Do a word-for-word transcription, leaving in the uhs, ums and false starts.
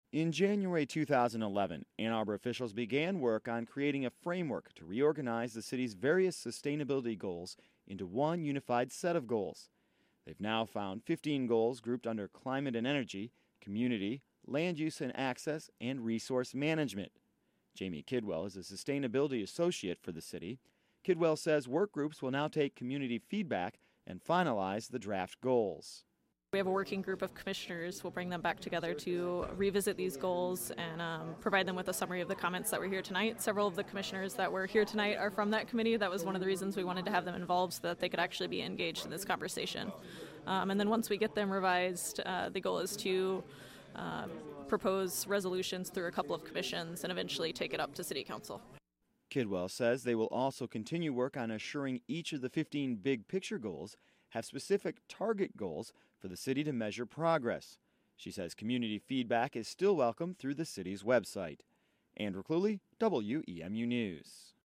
In January two thousand eleven, Ann Arbor officials began work on creating a framework to reorganize the city's various sustainability goals into one unified set of goals. They've now found fifteen goals grouped under climate and energy, community, land use and access, and resource management. Jamie Kidwell is a sustainability associate for the city. Kidwell says work groups will now take community feedback and finalize the draft goals. We have a working group of commissioners. We'll bring them back together to revisit these goals and um, provide them with a summary of the comments that were here tonight. Several of the commissioners that were here tonight are from that committee. That was one of the reasons we wanted to have them involved, so that they could actually be engaged in this conversation. Um, and then once we get them revised, uh, the goal is to uh, propose resolutions through a couple of commissions and eventually take it up to City Council. Kidwell says they will also continue work on assuring each of the fifteen big picture goals have specific target goals for the city to measure progress. She says community feedback is still welcome through the city's website. Andrew Cluley, W E M U News.